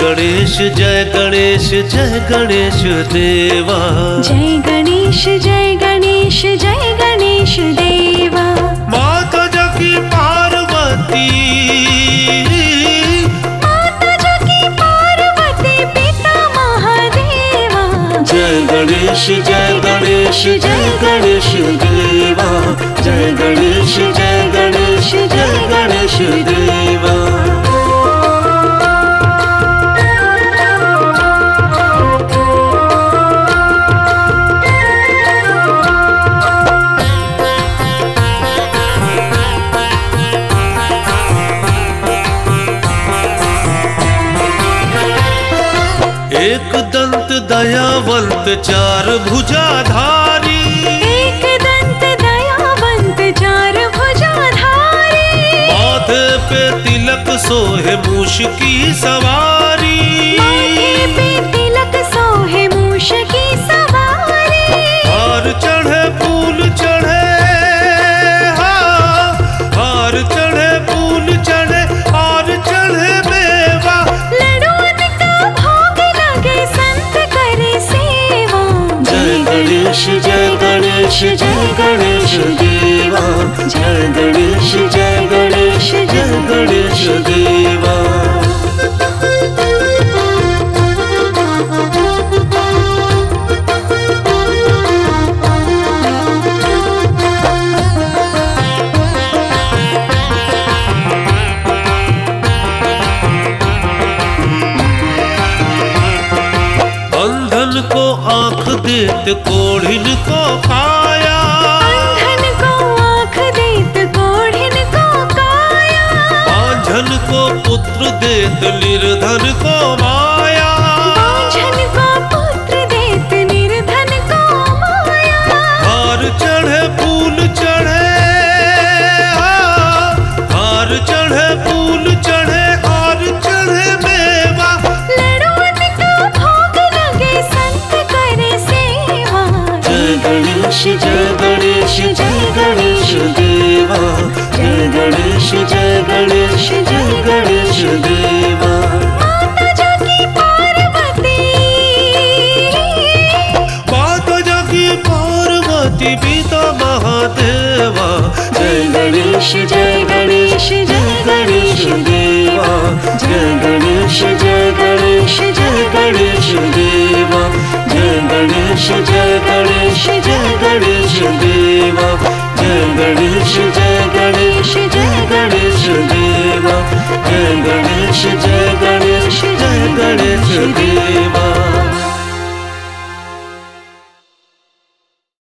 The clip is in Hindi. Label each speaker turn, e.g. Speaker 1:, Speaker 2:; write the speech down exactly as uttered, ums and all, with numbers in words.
Speaker 1: गणेश जय गणेश जय गणेश देवा।
Speaker 2: जय गणेश जय गणेश जय गणेश देवा।
Speaker 1: माता जकी पार्वती,
Speaker 2: माता जकी पार्वती पिता महादेवा।
Speaker 1: जय गणेश जय गणेश जय गणेश देवा। जय गणेश जय गणेश जय गणेश देवा। एक दंत दयावंत चार भुजाधारी।
Speaker 2: एक दंत दयावंत चार भुजाधारी।
Speaker 1: माथे पे तिलक सोहे मूष की सवारी।
Speaker 2: माथे पे तिलक सोहे मूष की सवारी।
Speaker 1: हार चढ़े फूल चढ़े, हाँ हार चढ़े फूल चढ़े हार चढ़े मेवा।
Speaker 2: लड्डून का भोग लगे संत करे सेवा।
Speaker 1: जय गणेश जय गणेश जय गणेश देवा। जय गणेश जय गणेश जय गणेश देवा। अंधन को आँख देत कोढ़िन को काया।
Speaker 2: अंधन को आँख देत कोढ़िन को काया।
Speaker 1: बांझन को पुत्र देत निर्धन को माया।
Speaker 2: बांझन को पुत्र देत निर्धन को माया।
Speaker 1: हार चढ़े फूल चढ़े, हाँ हार चढ़े फूल चढ़े हार चढ़े मेवा।
Speaker 2: लड्डून का भोग लगे संत करे सेवा।
Speaker 1: जय गणेश जय गणेश जय गणेश देवा। जय गणेश जय गणेश जय गणेश देवा।
Speaker 2: माता जकी पार्वती,
Speaker 1: माता जकी पार्वती पिता महादेवा। जय गणेश जय गणेश जय गणेश देवा। जय गणेश जय गणेश जय गणेश देवा। जय गणेश जय गणेश